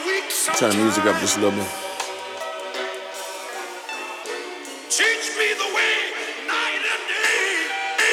Turn the music up just a little bit. Teach me the way, night and day.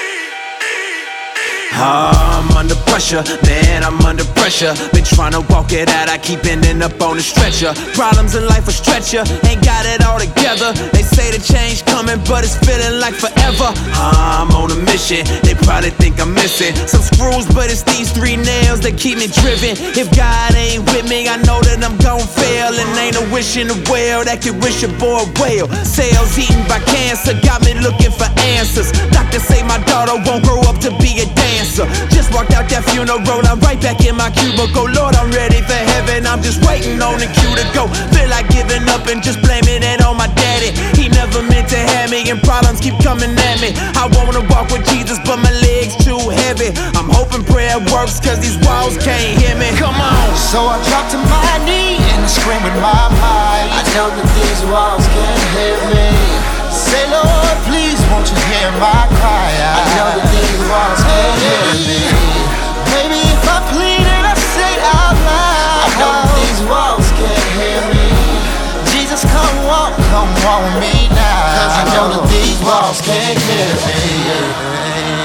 I'm under pressure, man, I'm under pressure. Been trying to walk it out, I keep ending up on the stretcher. Problems in life will stretch ya, ain't got it all together. They say the change coming, but it's feeling like forever. I'm on a mission, they probably think I'm missing some screws, but it's these 3 nails that keep me driven. If God ain't with me, I know that I'm gon' fail. And ain't a wish in the well that could wish a boy well. Cells eaten by cancer, got me looking for answers. Doctors say my daughter won't grow up to be a dancer. Just walked out that funeral, I'm right back in my cubicle. Lord, I'm ready for heaven, I'm just waiting on the cue to go. Feel like giving up and just blaming it on my daddy. He never meant to have me and problems keep coming at me. I wanna walk with Jesus, but my legs too heavy. I'm hoping prayer works, cause these walls can't hear me. Come on. So I drop to my knee and I scream with my mind. I know that these walls can't hear me. Say, Lord, please, won't you hear my cry? I know that these walls can't hear me. Maybe if I plead and I say out loud, I know that these walls can't hear me. Jesus, come walk me now. Cause I know that these walls can't hear me.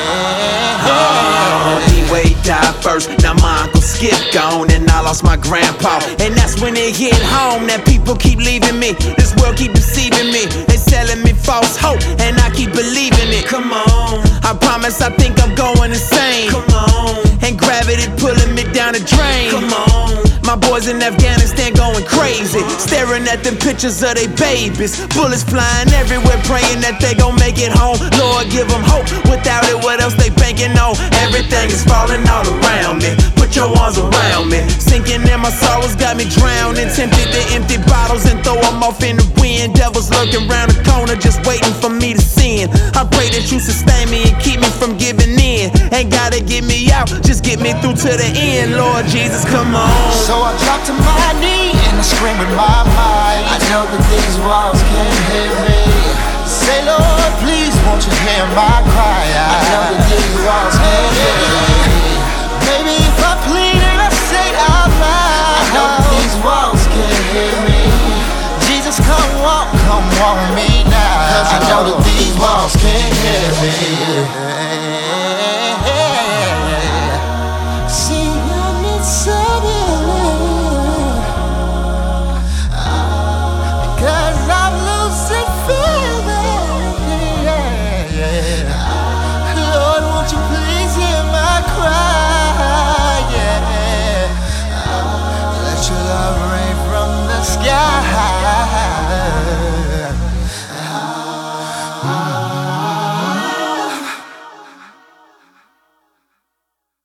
D-Wade died first, now my uncle Skip gone, and I lost my grandpa. And that's when it hit home that people keep leaving me. This world keep deceiving me. They selling me false hope, and I keep believing it. Come on, I promise I think I'm going insane. Come on, and gravity pulling me down the drain. Come on, my boys in Afghanistan going crazy, staring at them pictures of their babies. Bullets flying everywhere, praying that they gon' make it home. Lord, give them hope. Without it, what else they banking on? Everything is falling all around me. Put your arms around me. Sinking in my sorrows got me drowning. Tempted to empty bottles and throw them off in the wind. Devils lurking around the corner just waiting for me to sin. I pray that you sustain me and keep me from giving in. Ain't gotta get me out, just get me through to the end. Lord Jesus, come on. So I drop to my knee and I scream with my mind. I know that these walls can't hear me. Say, Lord, please, won't you hear my cry? I know that these walls can't hear me. Maybe if I plead and I say out loud, I know that these walls can't hear me. Jesus, come walk me now. Cause I know that these walls can't hear me.